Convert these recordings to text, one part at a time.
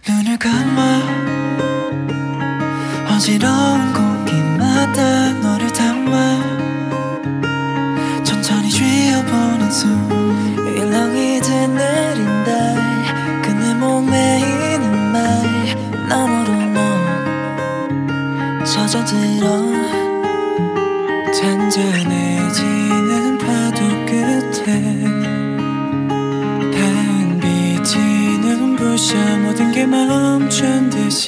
눈을 감아 어지러운 공기마다 너를 담아 천천히 쉬어보는 숨 일렁이듯 내린다 그네 몸에 있는 말 너머로 넌 젖어들어 잔잔해지는 파도 끝에 닿은 빛이 눈부셔 모든 게 멈춘 듯이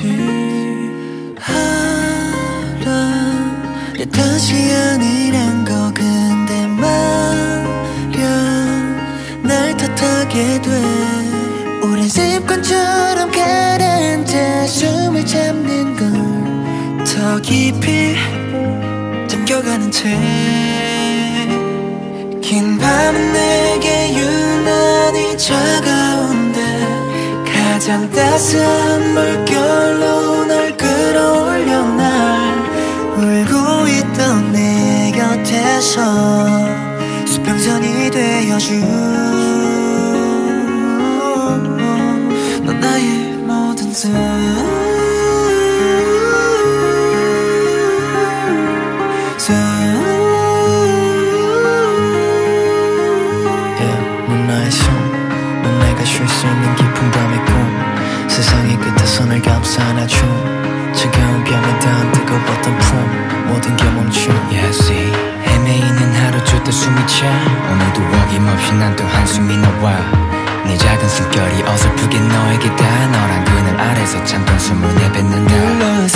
알아 내 탓이 아니란 거 근데 말야 날 탓하게 돼 오랜 습관처럼 가라앉아 숨을 참는 걸 더 깊이 잠겨가는 채 긴 밤은 내게 유난히 차가운데 가장 따스한 물결로 널 끌어올려 날 울고 있던 내 곁에서 수평선이 되어준 넌 나의 모든 뜻 넌 나의 손, 넌 내가 쉴 수 있는 깊은 밤의 꿈 세상의 끝에서 날 감싸안아줘 차가운 뺨에 닿은 뜨거웠던 품 모든 게 멈춘 Yeah, see 헤매이는 하루 줄 때 숨이 차 오늘도 어김없이 난 또 한숨이 나와 네 작은 숨결이 어설프게 너에게 닿아 너란 그늘 아래서 잠깐 숨을 내뱉는다